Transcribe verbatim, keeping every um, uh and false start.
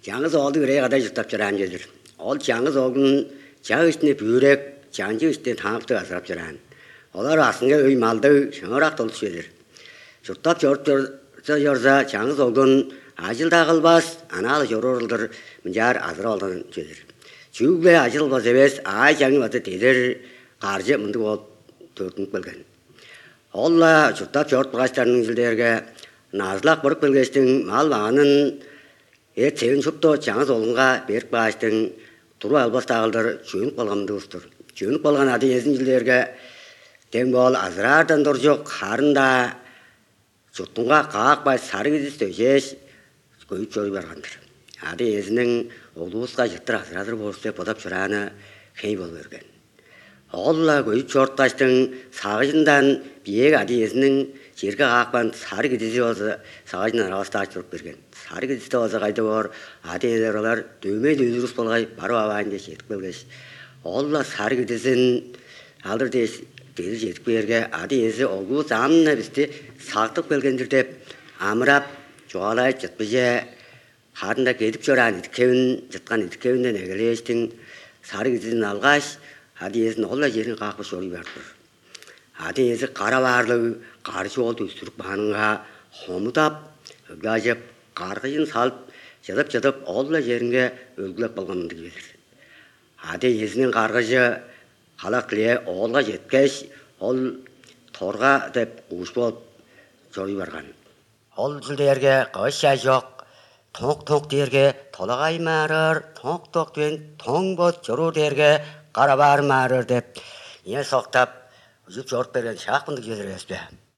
Жаңыз олды үрей қадай жұттап жүрән жедір. Ол жаңыз олдың жағы үстіне бүйрек, жаңжы үстіне таңыпты асырап жүрән. Олар асынға өй малды шыңырақ толы жедір. Жұттап жорып жорса жаңыз олдың ажылда қылбас, аналы жорорылдыр мұнжар азыр олдан жедір. Жүгле ажыл бас емес, ай жаңы баты дедір, қаржы мұнды ол төртініп білген. Олла жұттап жорып бұғаштарының жылдерге назлақ бұрып білгештің мал бағанын Эт севин шупто жаңыз олынға берік бағаштың тұру албас тағылдар жөніп болғамды ұстыр. Жөніп болған ады езін жылдерге дем бол азырардан дұр жоқ қарында жұттыңға қақ бай сары кезіс төжеш көйіп жөрі барғандыр. Ады езінің олуысқа жыттыр азырадыр болысты подап жүрәні кей бол берген. Олла көйіп жортташтың сағыжындан биек ады езінің жерге қақпан сары кезісі олсы сағыжынан араласты açtырып берген. Сары кезісті олсы қайды бар, ады езер олар дөме дөзіріс болғай бару авайында жетіп белгеш. Олла сары кезісін алдыр дезі жетіп берге, ады езі олғы замына бізді сақтық белгендір деп амырап жоғалай жытпыже қарында кетіп жөрән еткеуін, жытқан еткеуінден әгелештің сары кезісін алғаш, ады езін олла жерін қақпы шоры бардыр. Ады езі қара барлығы қаршы олды үстіріп бағаныңға хомытап, өглажып, қарғыжын салып, жадып-жадып, олла жерінге өлгілеп болғанымды келер. Ады езінің қарғыжы қалақ тіле олға жеткеш, ол торға деп ұш болып жойы барған. Ол жүлдерге қойша жоқ, тоқ-тоқ дерге толағай мәрір, тоқ-тоқ ден тоң бот жұру дерге қарабар мәрір деп, не соқтап, Жүп жорт берген шақ бұнды кезір еспе.